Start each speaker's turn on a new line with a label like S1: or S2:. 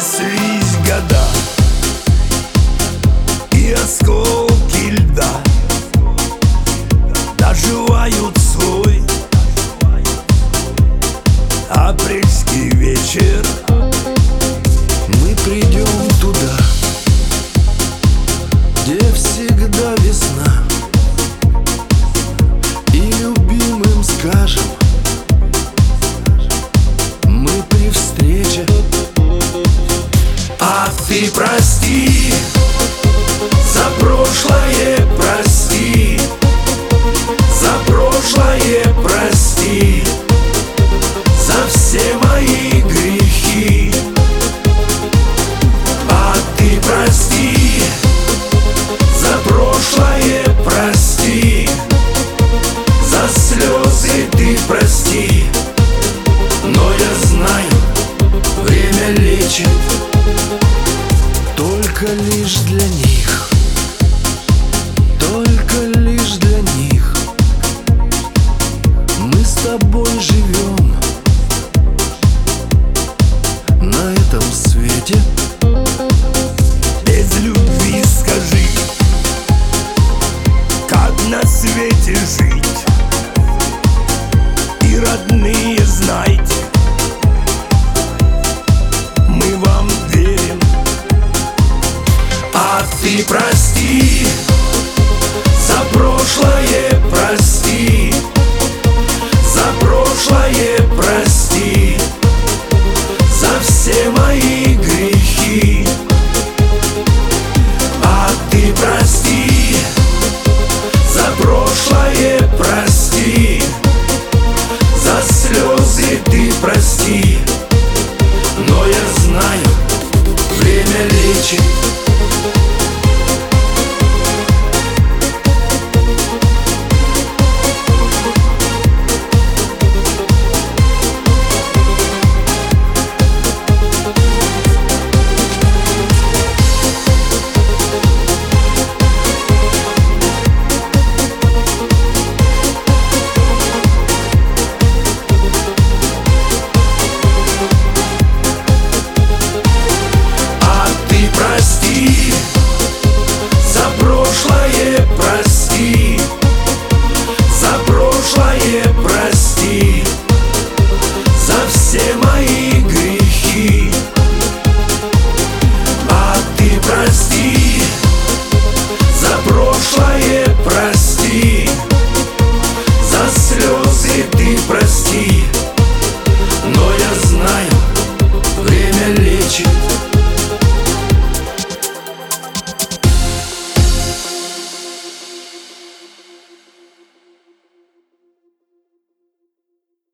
S1: Пронеслись года и осколки льда доживают свой апрельский вечер.
S2: Мы придем туда, где всегда весна, и любимым скажем: мы при встрече.
S1: А ты прости, за прошлое прости, за прошлое прости, за все мои грехи. А ты прости, за прошлое прости, за слезы ты прости. Но я знаю, время лечит.
S2: Только лишь для них, только лишь для них мы с тобой живем на этом свете.
S1: Без любви скажи, как на свете жить? И родные, знайте, мы вам верим. А ты прости, за прошлое прости, за прошлое прости, за все мои грехи. А ты прости, за прошлое прости, за слезы ты прости. Но я знаю, время лечит. За прошлое прости, за прошлое прости, за все мои грехи. А ты прости, за прошлое прости, за слезы ты прости. Но я знаю, время лечит.